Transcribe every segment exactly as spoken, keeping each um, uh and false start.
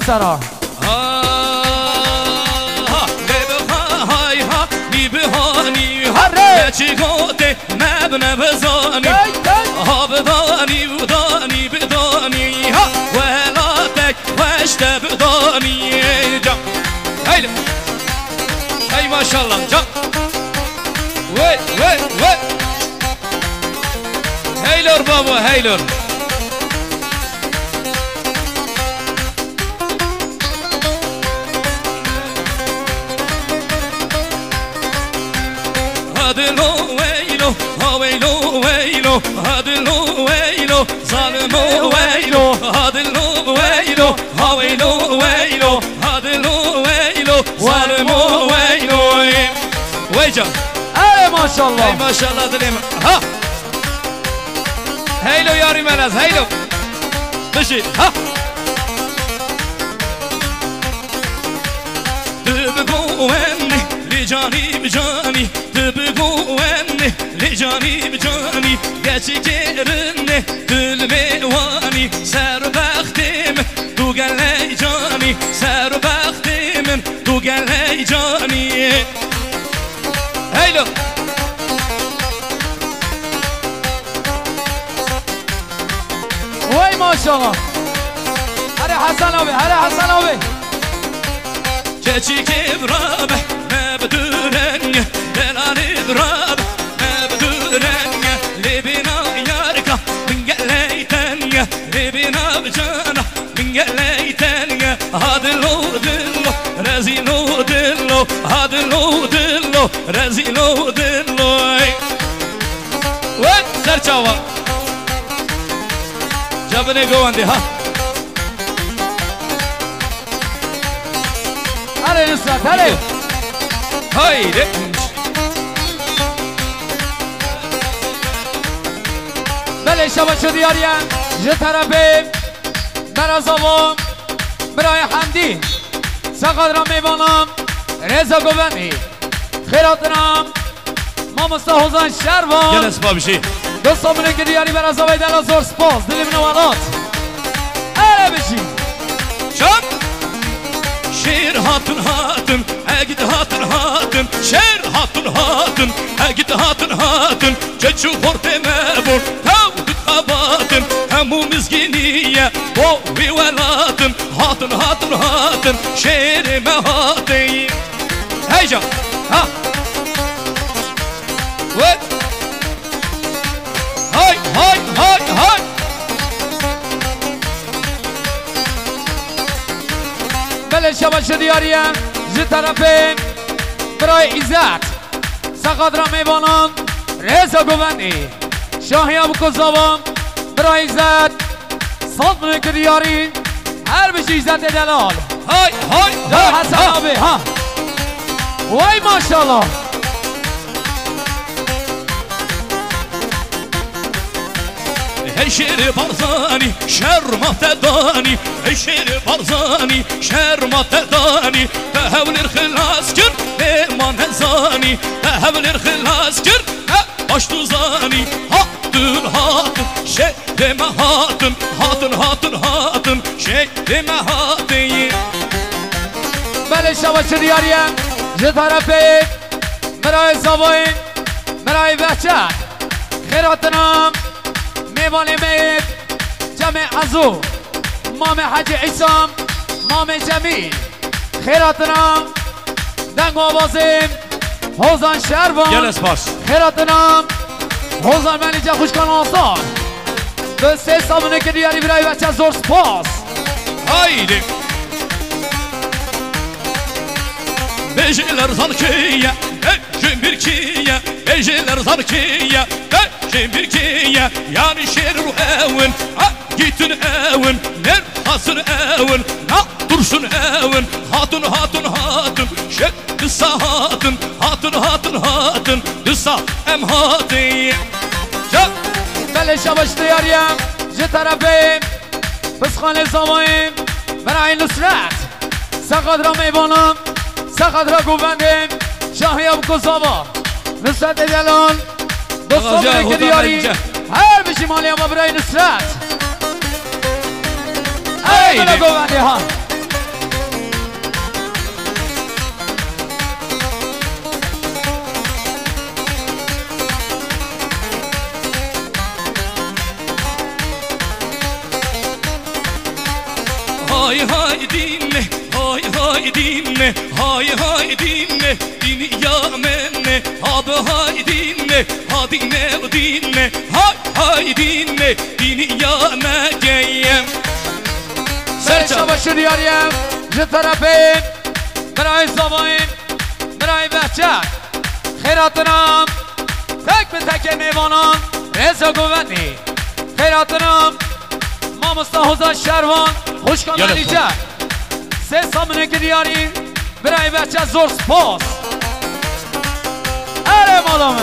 سرا چی گوته نبنه بزانی ها بدانی بدانی بدانی ها ولاتک وشت بدانی جا هیلو هی ماشالله جا وی وی وی هیلور بابا هیلور هادلو ويلو ويلو ويلو هادلو ويلو ظالمو ويلو هادلو ويلو ويلو ويلو هادلو ويلو ظالمو ويلو ويجا اي ما شاء الله اي ما شاء الله دليم ها هيلو ياري مناز هيلو مشي ها تبقوني لجاني بجاني تبقوني لجاني بجاني geçi gerine dülmevani serbextim tu geley cani serbextimin tu geley cani heylo vay maşallah hadi Hasan abi hadi Hasan abi geçi kebrabe mebdüren delani drabe mebdüren libina yarka min geleyten libina bcana min geleyten hadlo dillo rezilo dillo hadlo dillo rezilo dillo ve serçava jabne govandi ha hadi Nusrat hadi haydi بله شباشو دیاریم جه طرفه برازاوام برای حمدی سقاد را میبانم رضا گوبندی خیراتنم ما مستحوزان شروان جلس بابشی دوستامونه که دیاری برازاوی دل زور سپاس دلیم نوالات اره بشی شب شیر hatun hatun اگید hatun hatun شیر hatun hatun اگید hatun hatun چچو خورده مبور تاود قباتن همو مزگینیه با وی ولاتن hatun hatun hatun شیر مهاتی هیجا ها وید های های های های بله شباش دیاریم جه طرفه برای عزت سقاد را میبانم رضا گوبندی شاهی ابو کزاوام برای عزت صد منه که دیاری هر بشی عزت دلال های های در حسن آبی ها وای ماشالله ای شیر بارزانی شرمت دانی ای شیر بارزانی شرمت دانی تحول الخلاص کن ایمان زانی تحول الخلاص کن باش تو زانی هاتون هاتون شیر مهاتون هاتون هاتون هاتون شیر مهاتی بله شباش دیاریم جه طرفه برای زباین برای بچت خیراتنم میوانه مید جمع ازو مام حج عیسام مام جمیل خیراتنام دنگ آوازیم حوزان شروان جلس باش خیراتنام حوزان منیجه خوشکان آسان دو سه سامونه که دیاری برای بچه زور سپاس haydi Beceler zarkiye, ejim bir kiye Beceler zarkiye, ejim bir kiye Yani şeru evin, gitin evin Ner hasın evin, na dursun evin Hatun hatun hatun, şek kısa hatun Hatun hatun hatun, kısa em hati بله شباش دیاریم جه طرفه بسخانه زماییم برای نصرت سقاد را میبانم سقاد را گوبندیم شاهی ابو کزاوا نصرت دلال دوستان که دیاری هر بشی مالی اما برای نصرت ای بلا گوبندی ها های های دینه های های دینه های های دینه دینی یا منه آب های دینه ها دینه و دینه های های دینه دینی یا نگیم سرچا باشه دیاریم جه طرفین برای زباین برای بچه خیراتنام تک به تک میوانان رزا گوندی خیراتنام ما مستحوزا شروان خوشکان علیجه سه سامنه که دیاری برای بچه زور سپاس اره مادامه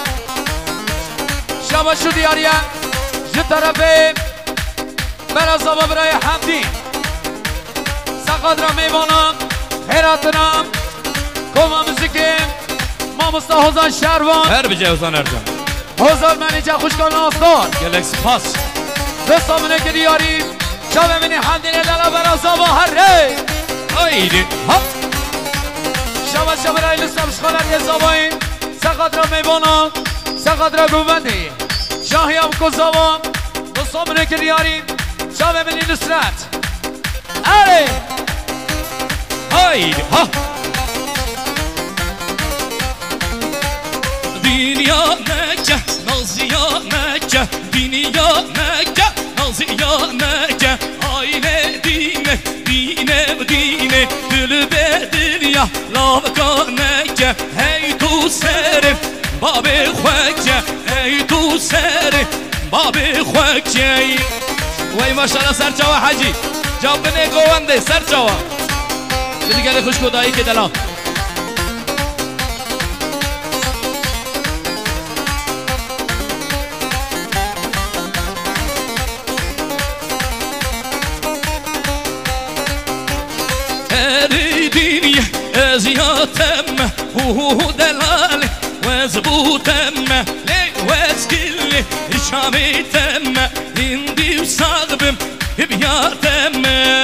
شباشو دیاریم جه طرفین برای زبا برای حمدین سقاد را میوانم خیراتنم کما موسیقیم ما مستحوزان شروان هر بجه حسان ارجان حوزان منیجه خوشکان آستان گلکس پاس دستامونه که دیاریم شا ببینی حمدین دلا برا زبا هر ری آیدی ها شبا شبا رای لسام شخالت یه زباین سقاد را میوانم سقاد را گوبندی شاهی هم کزاوان دستامونه که دیاریم شا ببینی نصرت اره haydi ha Dünya Mekke, Naziya Mekke Dünya Mekke, Naziya Mekke Aile dine, dine dine Dülü bedir ya, lavka Mekke Hey tu serif, babi khwekke Hey tu serif, babi khwekke Vay maşallah Serçava Hacı Cabine govande Serçava دیگه خوش کدایی که دلم اریدینی ازیاتم هو دلالی و زبوتم لی و ازگلی شامیتم هندی و ساقبم بیاتم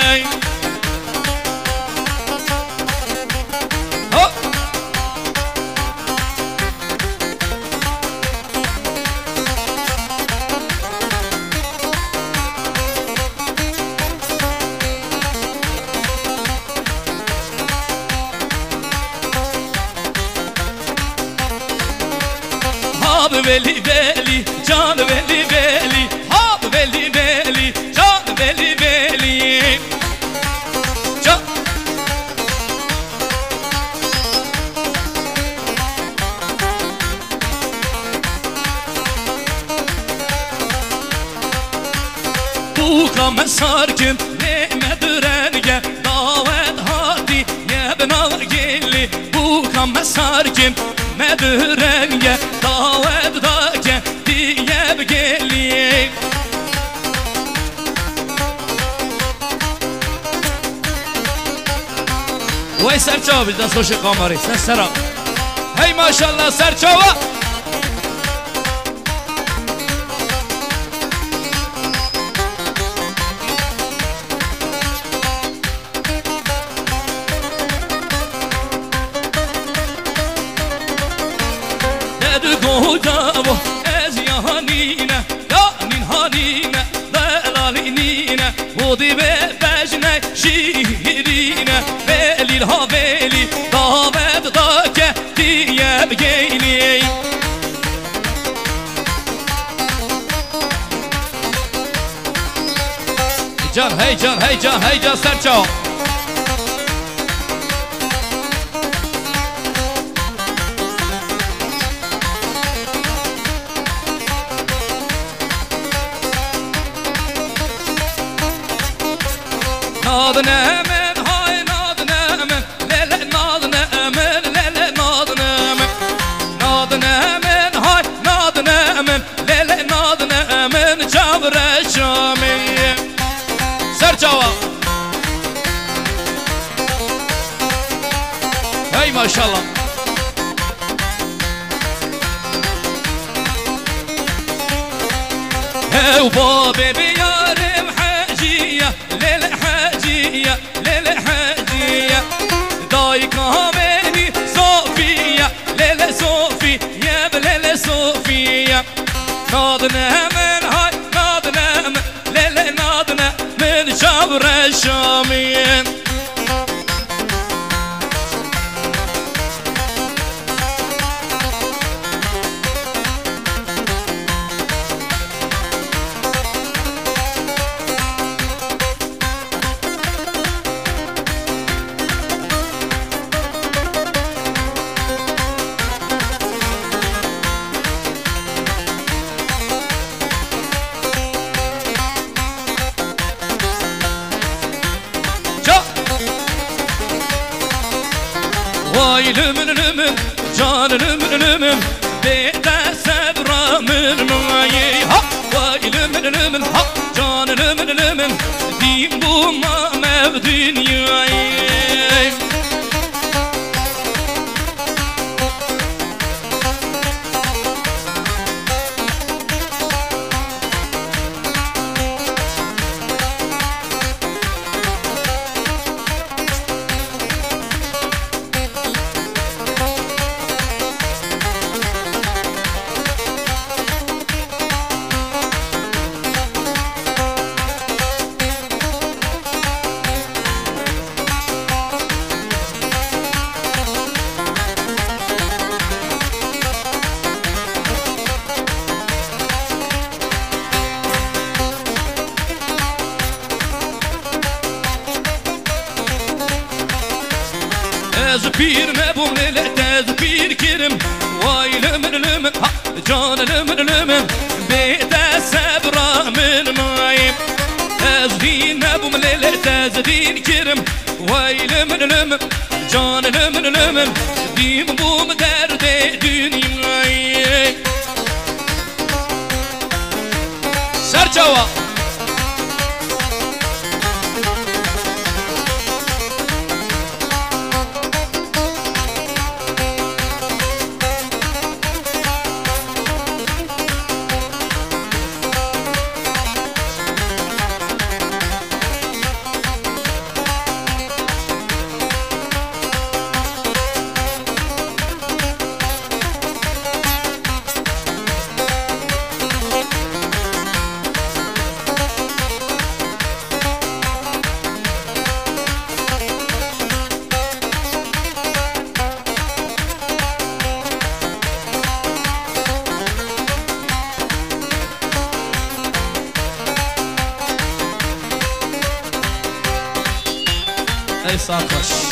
veli veli can veli veli hab veli veli can veli veli can bu kam sarkin ne medrenge davet hadi ne bana gelli bu kam sarkin medrenge davet da diye gelin Vay Serçava bizden soşuk kamarı sen selam Hey maşallah Serçava Dedikodu ez yahanine Yanin hanine Delalinine Udi be bejne şiirine Velil ha veli Davet da ke diye geyli Can hey can hey can hey can Serçava Nad nemen hay nad nemen lele nad nemen lele nad nemen Nad nemen hay nad nemen lele nad nemen çavre şami Serçava Hey maşallah Hey uba bebi yarim haciye lele haciye lele haciye Dayka beni Sofiye lele Sofiye lele Sofiye Nadne hemen hay nadne hemen lele nadne men çavre شامين Vay lümün lümün, can lümün lümün, beder sebramın mayi. Ha, vay lümün lümün, ha, can lümün lümün, din bu mamev dünyayı. Ez bir mebum lele tez bir kirim. Vay lümün lümün, ha, can lümün lümün, beder sebramın mayi. Ez din mebum lele tez din kirim. Vay lümün lümün, can lümün lümün, din bum derde dünyayı. Serçava ey sarhoş.